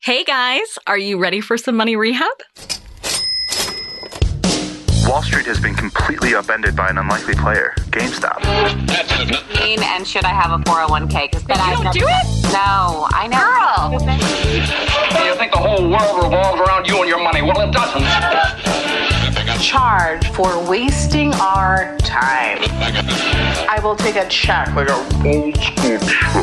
Hey guys, are you ready for some money rehab? Wall Street has been completely upended by an unlikely player, GameStop. And should I have a 401k? But you don't do it? No, I know. Girl! You think the whole world revolves around you and your money? Well, it doesn't. Charge for wasting our time. I will take a check. Like a old school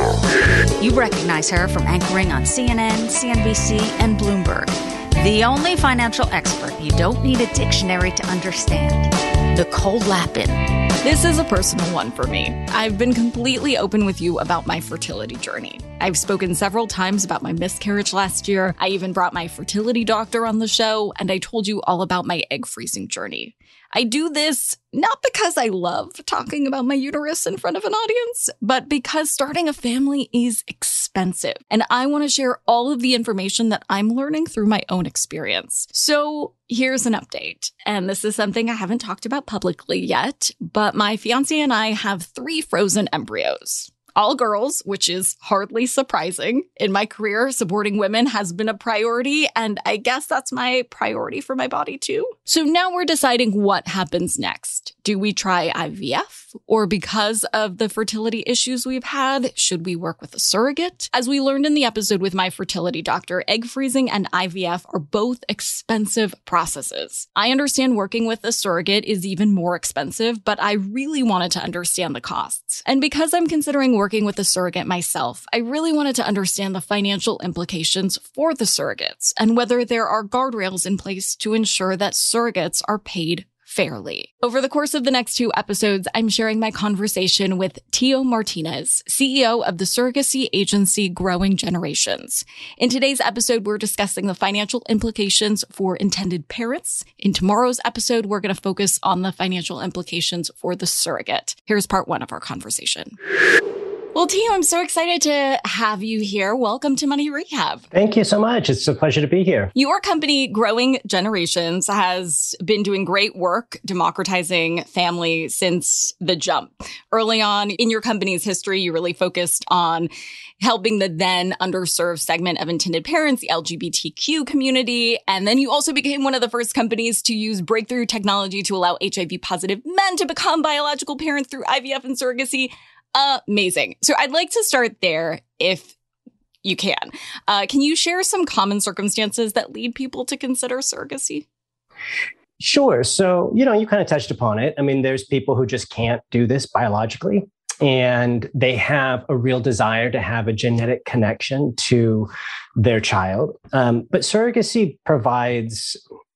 check. You recognize her from anchoring on CNN, CNBC, and Bloomberg. The only financial expert you don't need a dictionary to understand. Nicole Lapin. This is a personal one for me. I've been completely open with you about my fertility journey. I've spoken several times about my miscarriage last year. I even brought my fertility doctor on the show, and I told you all about my egg freezing journey. I do this not because I love talking about my uterus in front of an audience, but because starting a family is expensive. And I want to share all of the information that I'm learning through my own experience. So here's an update. And this is something I haven't talked about publicly yet, but my fiance and I have 3 frozen embryos. All girls, which is hardly surprising. In my career, supporting women has been a priority, and I guess that's my priority for my body too. So now we're deciding what happens next. Do we try IVF? Or because of the fertility issues we've had, should we work with a surrogate? As we learned in the episode with my fertility doctor, egg freezing and IVF are both expensive processes. I understand working with a surrogate is even more expensive, but I really wanted to understand the costs. And because I'm considering working with a surrogate myself, I really wanted to understand the financial implications for the surrogates and whether there are guardrails in place to ensure that surrogates are paid fairly. Over the course of the next 2 episodes, I'm sharing my conversation with Tio Martinez, CEO of the surrogacy agency Growing Generations. In today's episode, we're discussing the financial implications for intended parents. In tomorrow's episode, we're going to focus on the financial implications for the surrogate. Here's part 1 of our conversation. Well, Tio, I'm so excited to have you here. Welcome to Money Rehab. Thank you so much. It's a pleasure to be here. Your company, Growing Generations, has been doing great work democratizing family since the jump. Early on in your company's history, you really focused on helping the then underserved segment of intended parents, the LGBTQ community. And then you also became one of the first companies to use breakthrough technology to allow HIV-positive men to become biological parents through IVF and surrogacy. Amazing. So I'd like to start there if you can. Can you share some common circumstances that lead people to consider surrogacy? Sure. So, you kind of touched upon it. I mean, there's people who just can't do this biologically, and they have a real desire to have a genetic connection to their child. But surrogacy provides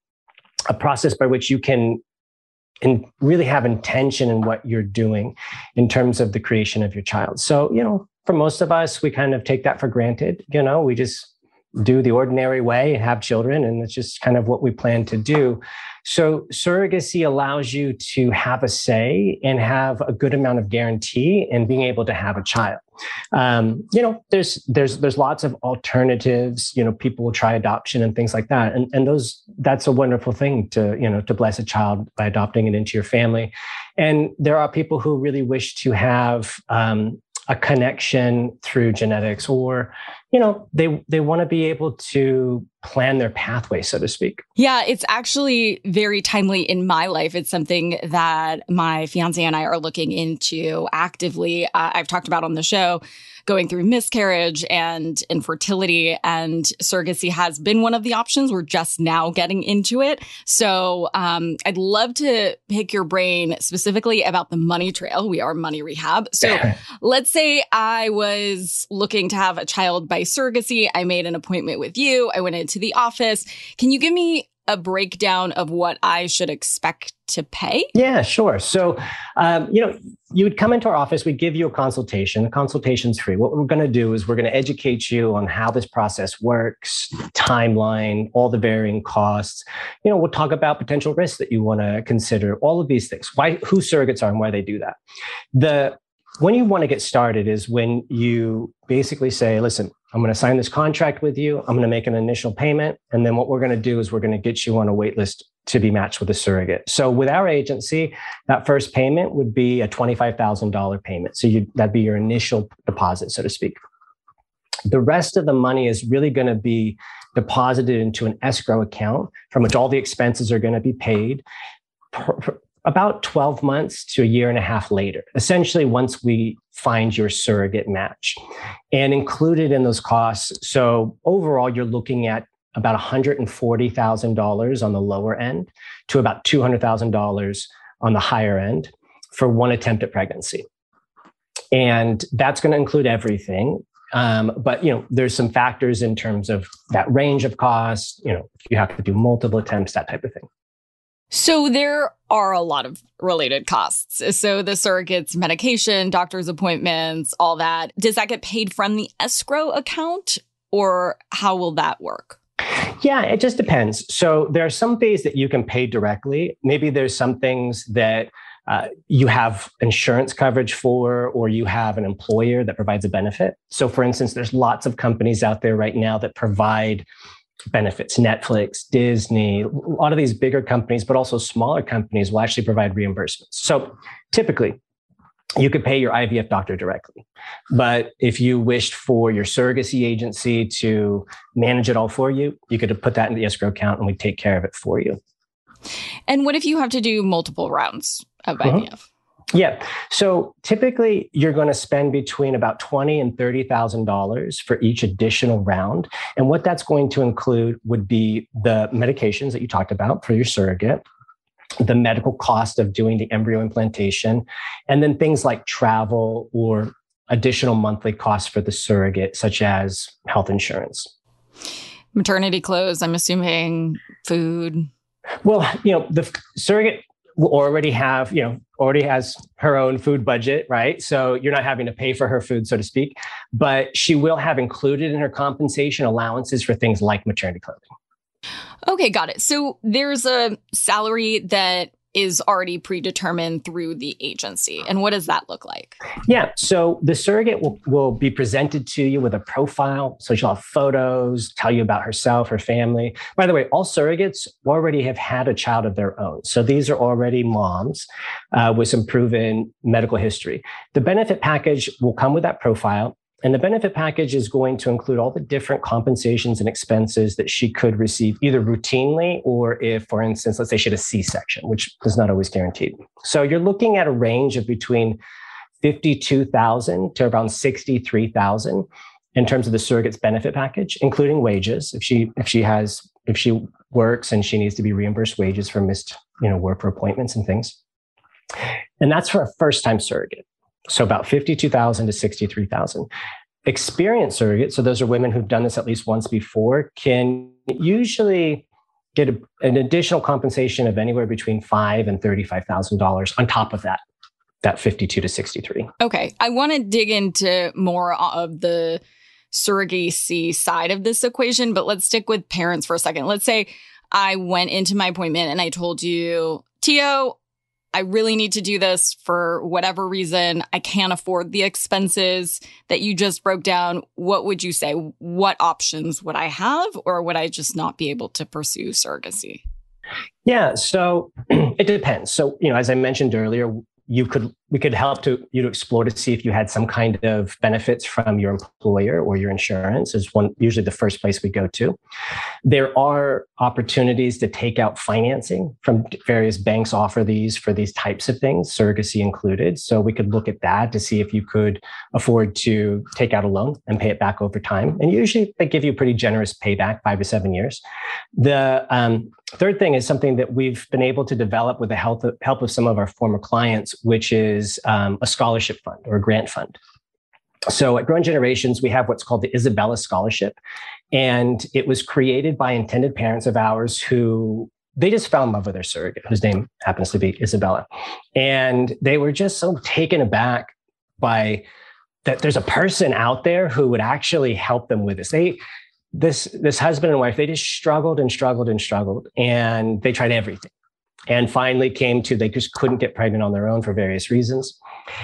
a process by which you can and really have intention in what you're doing in terms of the creation of your child. So, for most of us, we kind of take that for granted. We just do the ordinary way and have children, and it's just kind of what we plan to do. So surrogacy allows you to have a say and have a good amount of guarantee in being able to have a child. There's lots of alternatives. People will try adoption and things like that, and that's a wonderful thing to bless a child by adopting it into your family. And there are people who really wish to have a connection through genetics, or they want to be able to plan their pathway, so to speak. Yeah, it's actually very timely in my life. It's something that my fiance and I are looking into actively. I've talked about on the show going through miscarriage and infertility, and surrogacy has been one of the options. We're just now getting into it. So I'd love to pick your brain specifically about the money trail. We are Money Rehab. So let's say I was looking to have a child by surrogacy. I made an appointment with you. I went into the office. Can you give me a breakdown of what I should expect to pay? Yeah, sure. So, you would come into our office, we'd give you a consultation. The consultation's free. What we're going to do is we're going to educate you on how this process works, timeline, all the varying costs. We'll talk about potential risks that you want to consider, all of these things, who surrogates are and why they do that. When you want to get started is when you basically say, listen, I'm going to sign this contract with you. I'm going to make an initial payment. And then what we're going to do is we're going to get you on a wait list to be matched with a surrogate. So with our agency, that first payment would be a $25,000 payment. So that'd be your initial deposit, so to speak. The rest of the money is really going to be deposited into an escrow account from which all the expenses are going to be paid about 12 months to a year and a half later, essentially once we find your surrogate match. And included in those costs, so overall, you're looking at about $140,000 on the lower end to about $200,000 on the higher end for one attempt at pregnancy. And that's going to include everything. But, there's some factors in terms of that range of costs, if you have to do multiple attempts, that type of thing. So there are a lot of related costs. So the surrogate's medication, doctor's appointments, all that. Does that get paid from the escrow account, or how will that work? Yeah, it just depends. So there are some fees that you can pay directly. Maybe there's some things that you have insurance coverage for, or you have an employer that provides a benefit. So for instance, there's lots of companies out there right now that provide benefits. Netflix, Disney, a lot of these bigger companies, but also smaller companies will actually provide reimbursements. So typically, you could pay your IVF doctor directly. But if you wished for your surrogacy agency to manage it all for you, you could put that in the escrow account and we'd take care of it for you. And what if you have to do multiple rounds of IVF? Yeah. So typically you're going to spend between about $20,000 and $30,000 for each additional round. And what that's going to include would be the medications that you talked about for your surrogate, the medical cost of doing the embryo implantation, and then things like travel or additional monthly costs for the surrogate, such as health insurance. Maternity clothes, I'm assuming, food. Well, the surrogate will already has her own food budget, right? So you're not having to pay for her food, so to speak, but she will have included in her compensation allowances for things like maternity clothing. Okay, got it. So there's a salary that is already predetermined through the agency. And what does that look like? Yeah. So the surrogate will be presented to you with a profile. So she'll have photos, tell you about herself, her family. By the way, all surrogates already have had a child of their own. So these are already moms with some proven medical history. The benefit package will come with that profile. And the benefit package is going to include all the different compensations and expenses that she could receive either routinely or if, for instance, let's say she had a C-section, which is not always guaranteed. So you're looking at a range of between $52,000 to around $63,000 in terms of the surrogate's benefit package, including wages. If she works and she needs to be reimbursed wages for missed, work for appointments and things. And that's for a first-time surrogate. So about $52,000 to $63,000. Experienced surrogates, so those are women who've done this at least once before, can usually get an additional compensation of anywhere between $5,000 and $35,000 on top of that 52 to 63. Okay, I want to dig into more of the surrogacy side of this equation, but let's stick with parents for a second. Let's say I went into my appointment and I told you, Tio, I really need to do this for whatever reason. I can't afford the expenses that you just broke down. What would you say? What options would I have, or would I just not be able to pursue surrogacy? Yeah, so it depends. So, as I mentioned earlier, we could help you to explore to see if you had some kind of benefits from your employer or your insurance is usually the first place we go to. There are opportunities to take out financing from various banks offer these for these types of things, surrogacy included. So we could look at that to see if you could afford to take out a loan and pay it back over time. And usually they give you a pretty generous payback, 5 to 7 years. The third thing is something that we've been able to develop with the help of some of our former clients, which is a scholarship fund or a grant fund. So at Growing Generations, we have what's called the Isabella Scholarship. And it was created by intended parents of ours who they just fell in love with their surrogate, whose name happens to be Isabella. And they were just so taken aback by that there's a person out there who would actually help them with this. This husband and wife, they just struggled and struggled and struggled, and they tried everything. And finally came to, they just couldn't get pregnant on their own for various reasons.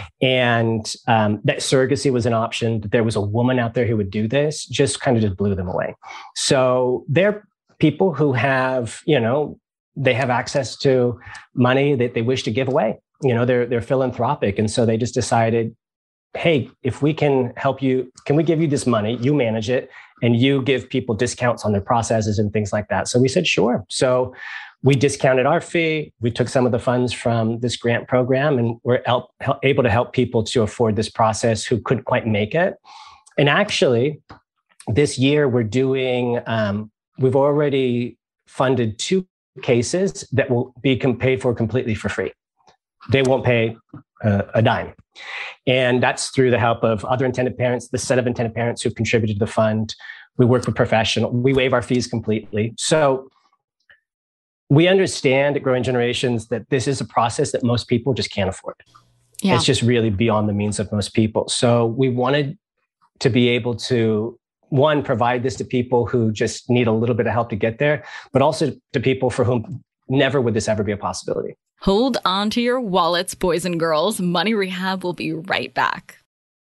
And that surrogacy was an option. That there was a woman out there who would do this, just blew them away. So they're people who have, they have access to money that they wish to give away. They're philanthropic. And so they just decided, hey, if we can help you, can we give you this money? You manage it and you give people discounts on their processes and things like that. So we said, sure. So we discounted our fee. We took some of the funds from this grant program and we're able to help people to afford this process who couldn't quite make it. And actually, this year we're doing, we've already funded 2 cases that will be paid for completely for free. They won't pay a dime. And that's through the help of other intended parents, the set of intended parents who've contributed to the fund. We work with professionals. We waive our fees completely. So we understand at Growing Generations that this is a process that most people just can't afford. Yeah. It's just really beyond the means of most people. So we wanted to be able to, one, provide this to people who just need a little bit of help to get there, but also to people for whom never would this ever be a possibility. Hold on to your wallets, boys and girls. Money Rehab will be right back.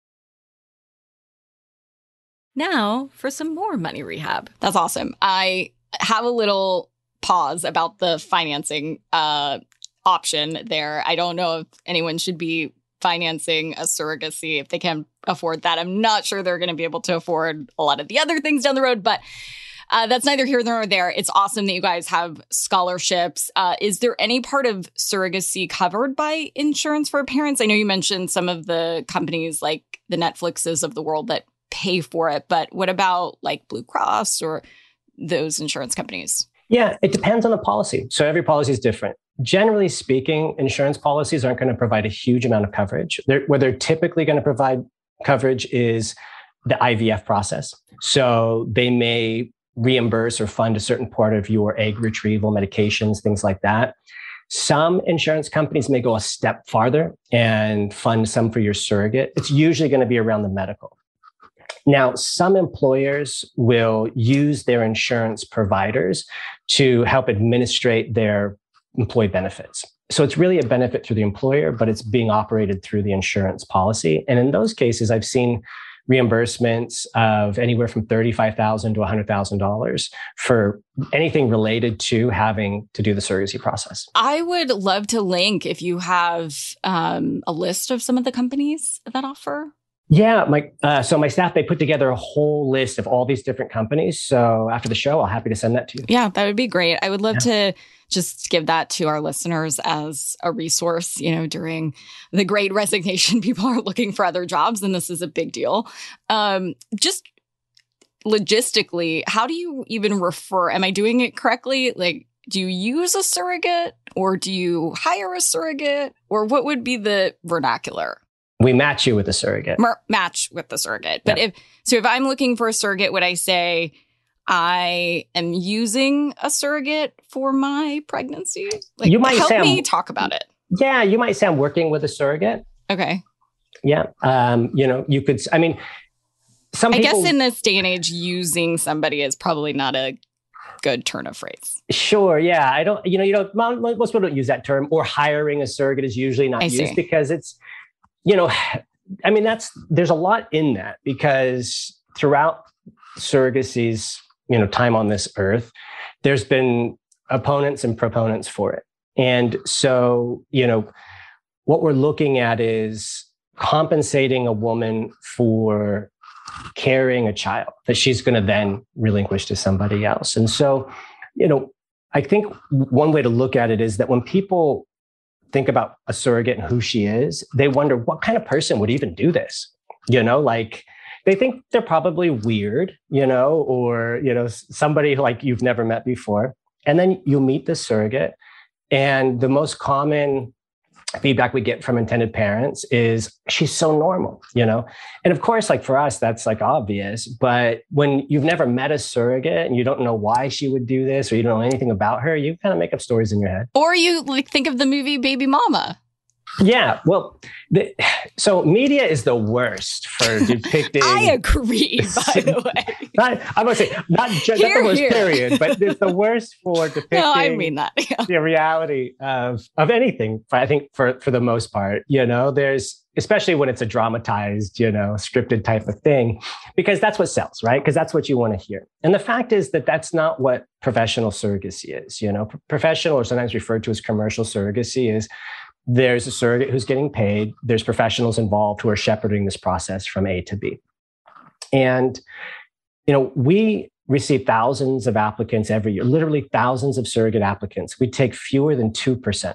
Now for some more Money Rehab. That's awesome. I have a little pause about the financing option there. I don't know if anyone should be financing a surrogacy if they can afford that. I'm not sure they're going to be able to afford a lot of the other things down the road, but that's neither here nor there. It's awesome that you guys have scholarships. Is there any part of surrogacy covered by insurance for parents? I know you mentioned some of the companies like the Netflixes of the world that pay for it, but what about like Blue Cross or those insurance companies? Yeah, it depends on the policy. So every policy is different. Generally speaking, insurance policies aren't going to provide a huge amount of coverage. Where they're typically going to provide coverage is the IVF process. So they may reimburse or fund a certain part of your egg retrieval medications, things like that. Some insurance companies may go a step farther and fund some for your surrogate. It's usually going to be around the medical. Now, some employers will use their insurance providers to help administrate their employee benefits. So it's really a benefit through the employer, but it's being operated through the insurance policy. And in those cases, I've seen reimbursements of anywhere from $35,000 to $100,000 for anything related to having to do the surrogacy process. I would love to link if you have a list of some of the companies that offer. Yeah, my staff, they put together a whole list of all these different companies. So after the show, I'm happy to send that to you. Yeah, that would be great. I would love to just give that to our listeners as a resource. You know, during the Great Resignation, people are looking for other jobs, and this is a big deal. Just logistically, how do you even refer? Am I doing it correctly? Like, do you use a surrogate or do you hire a surrogate, or what would be the vernacular? We match you with a surrogate. Match with the surrogate. But if I'm looking for a surrogate, would I say I am using a surrogate for my pregnancy? Like, you might help me talk about it. Yeah, you might say I'm working with a surrogate. Okay. Yeah. You could, I mean, I guess in this day and age, using somebody is probably not a good turn of phrase. Sure. Yeah. Most people don't use that term, or hiring a surrogate is usually not used because it's, there's a lot in that, because throughout surrogacy's, time on this earth, there's been opponents and proponents for it. And so, what we're looking at is compensating a woman for carrying a child that she's going to then relinquish to somebody else. And so, I think one way to look at it is that when people think about a surrogate and who she is, they wonder what kind of person would even do this. They think they're probably weird, or, somebody like you've never met before. And then you meet the surrogate, and the most common feedback we get from intended parents is she's so normal, And of course, like for us, that's like obvious, but when you've never met a surrogate and you don't know why she would do this, or you don't know anything about her, you kind of make up stories in your head. Or you think of the movie Baby Mama. Yeah, well, so media is the worst for depicting. I agree, by the way. I'm going to say, not the worst, period, but it's the worst for depicting the reality of anything, I think, for the most part. There's, especially when it's a dramatized, scripted type of thing, because that's what sells, right? Because that's what you want to hear. And the fact is that that's not what professional surrogacy is. Professional, or sometimes referred to as commercial surrogacy, is there's a surrogate who's getting paid. There's professionals involved who are shepherding this process from A to B. And, we receive thousands of applicants every year, literally thousands of surrogate applicants. We take fewer than 2%.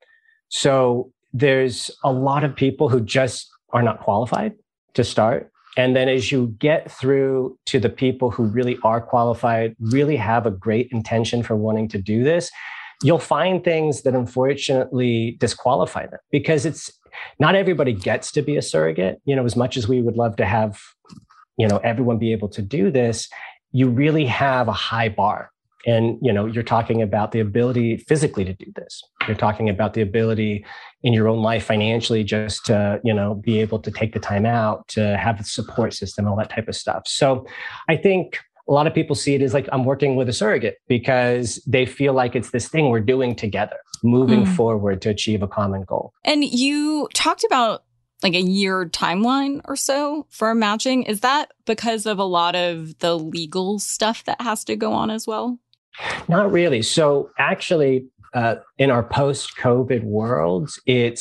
So there's a lot of people who just are not qualified to start. And then as you get through to the people who really are qualified, really have a great intention for wanting to do this, you'll find things that unfortunately disqualify them, because it's not everybody gets to be a surrogate. As much as we would love to have, everyone be able to do this, you really have a high bar. And, you're talking about the ability physically to do this. You're talking about the ability in your own life financially just to, be able to take the time out, to have the support system, all that type of stuff. So I think a lot of people see it as like, I'm working with a surrogate, because they feel like it's this thing we're doing together, moving forward to achieve a common goal. And you talked about like a year timeline or so for matching. Is that because of a lot of the legal stuff that has to go on as well? Not really. So actually, in our post-COVID world,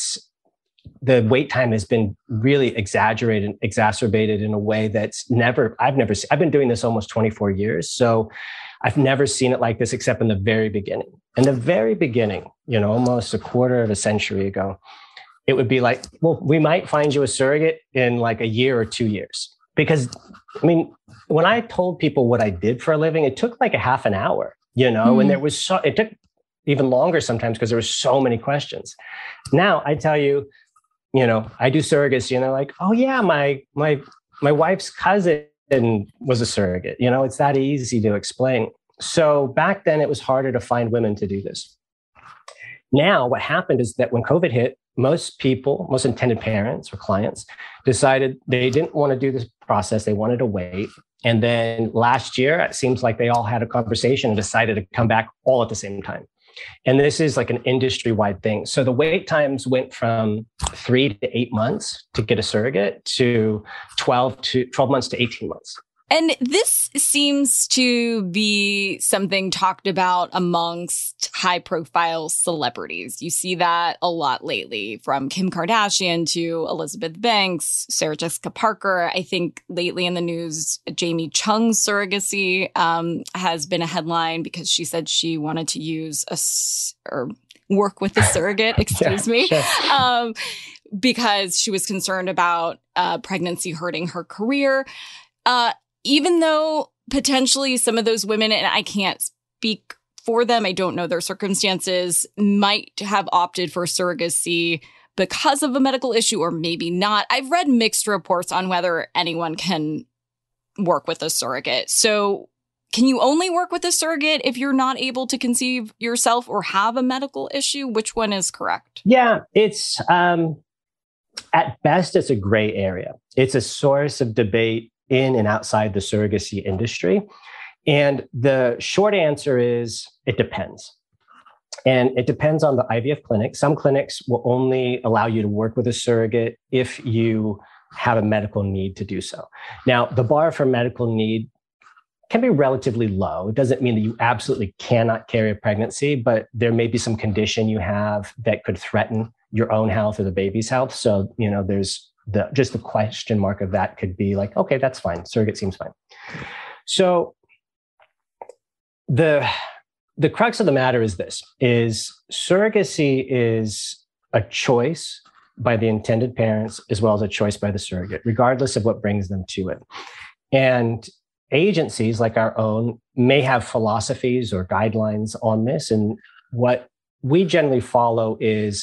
the wait time has been really exaggerated, exacerbated in a way that's I've been doing this almost 24 years. So I've never seen it like this, except in the very beginning. In the very beginning, almost a quarter of a century ago, it would be like, well, we might find you a surrogate in like a year or 2 years. Because, when I told people what I did for a living, it took like a half an hour, and it took even longer sometimes because there were so many questions. Now I tell you, I do surrogacy, and they're like, oh yeah, my wife's cousin was a surrogate. It's that easy to explain. So back then it was harder to find women to do this. Now what happened is that when COVID hit, most intended parents or clients decided they didn't want to do this process. They wanted to wait. And then last year, it seems like they all had a conversation and decided to come back all at the same time. And this is like an industry-wide thing. So the wait times went from 3 to 8 months to get a surrogate to 12 months to 18 months. And this seems to be something talked about amongst high-profile celebrities. You see that a lot lately, from Kim Kardashian to Elizabeth Banks, Sarah Jessica Parker. I think lately in the news, Jamie Chung's surrogacy has been a headline because she said she wanted to use or work with a surrogate, excuse me, sure. Because she was concerned about pregnancy hurting her career. Even though potentially some of those women, and I can't speak for them, I don't know their circumstances, might have opted for surrogacy because of a medical issue or maybe not. I've read mixed reports on whether anyone can work with a surrogate. So can you only work with a surrogate if you're not able to conceive yourself or have a medical issue? Which one is correct? Yeah, it's at best, it's a gray area. It's a source of debate in and outside the surrogacy industry. And the short answer is it depends. And it depends on the IVF clinic. Some clinics will only allow you to work with a surrogate if you have a medical need to do so. Now, the bar for medical need can be relatively low. It doesn't mean that you absolutely cannot carry a pregnancy, but there may be some condition you have that could threaten your own health or the baby's health. So, there's just the question mark of that could be like, okay, that's fine. Surrogate seems fine. So the crux of the matter is this, is surrogacy is a choice by the intended parents as well as a choice by the surrogate, regardless of what brings them to it. And agencies like our own may have philosophies or guidelines on this. And what we generally follow is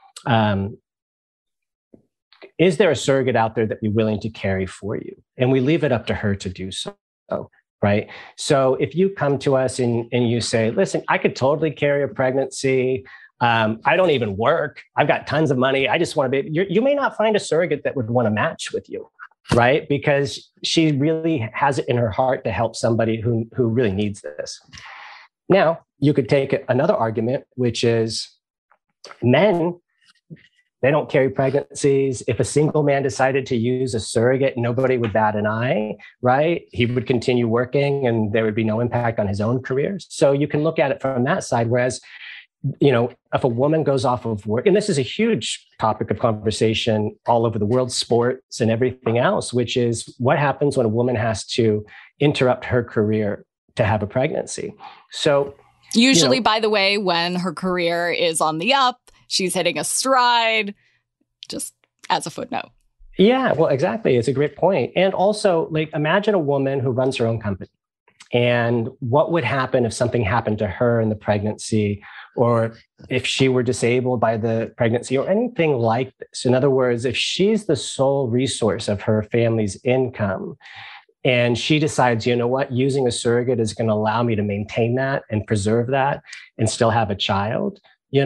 there a surrogate out there that be willing to carry for you? And we leave it up to her to do so, right? So if you come to us and you say, listen, I could totally carry a pregnancy. I don't even work. I've got tons of money. I just want to be, you may not find a surrogate that would want to match with you, right? Because she really has it in her heart to help somebody who really needs this. Now, you could take another argument, which is men, they don't carry pregnancies. If a single man decided to use a surrogate, nobody would bat an eye, right? He would continue working and there would be no impact on his own career. So you can look at it from that side. Whereas if a woman goes off of work, and this is a huge topic of conversation all over the world, sports and everything else, which is what happens when a woman has to interrupt her career to have a pregnancy. So usually, by the way, when her career is on the up, she's hitting a stride, just as a footnote. Yeah, well, exactly. It's a great point. And also, like, imagine a woman who runs her own company. And what would happen if something happened to her in the pregnancy, or if she were disabled by the pregnancy, or anything like this? In other words, if she's the sole resource of her family's income, and she decides, you know what, using a surrogate is going to allow me to maintain that and preserve that and still have a child,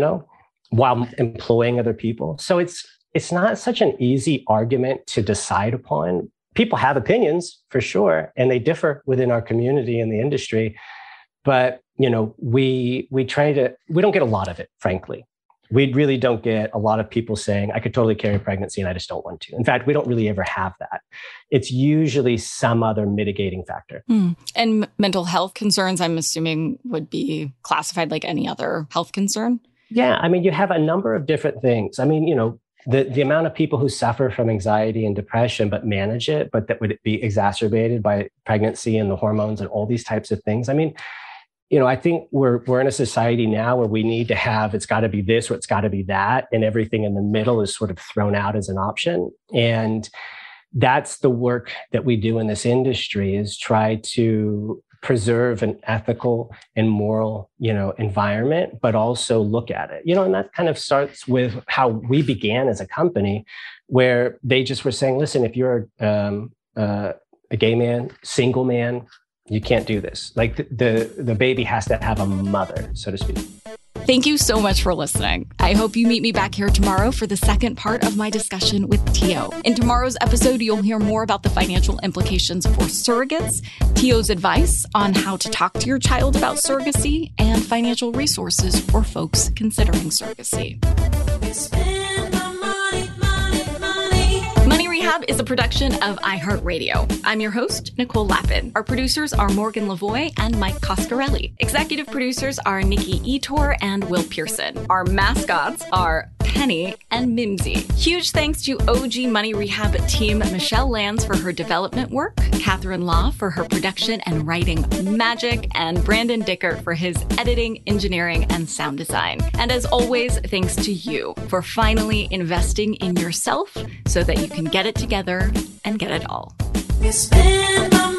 while employing other people. So it's not such an easy argument to decide upon. People have opinions for sure, and they differ within our community and the industry. But, we don't get a lot of it, frankly. We really don't get a lot of people saying, I could totally carry a pregnancy and I just don't want to. In fact, we don't really ever have that. It's usually some other mitigating factor. And mental health concerns, I'm assuming, would be classified like any other health concern? Yeah. I mean, you have a number of different things. I mean, the amount of people who suffer from anxiety and depression, but manage it, but that would be exacerbated by pregnancy and the hormones and all these types of things. I mean, I think we're in a society now where we need to have, it's got to be this or it's got to be that. And everything in the middle is sort of thrown out as an option. And that's the work that we do in this industry, is try to preserve an ethical and moral, environment, but also look at it, and that kind of starts with how we began as a company, where they just were saying, listen, if you're a gay man, single man, you can't do this. Like the baby has to have a mother, so to speak. Thank you so much for listening. I hope you meet me back here tomorrow for the second part of my discussion with Tio. In tomorrow's episode, you'll hear more about the financial implications for surrogates, Tio's advice on how to talk to your child about surrogacy, and financial resources for folks considering surrogacy. Money Rehab is a production of iHeartRadio. I'm your host, Nicole Lappin. Our producers are Morgan Lavoie and Mike Coscarelli. Executive producers are Nikki Etor and Will Pearson. Our mascots are Penny and Mimsy. Huge thanks to OG Money Rehab team Michelle Lands for her development work, Catherine Law for her production and writing magic, and Brandon Dickert for his editing, engineering, and sound design. And as always, thanks to you for finally investing in yourself so that you can get it together and get it all.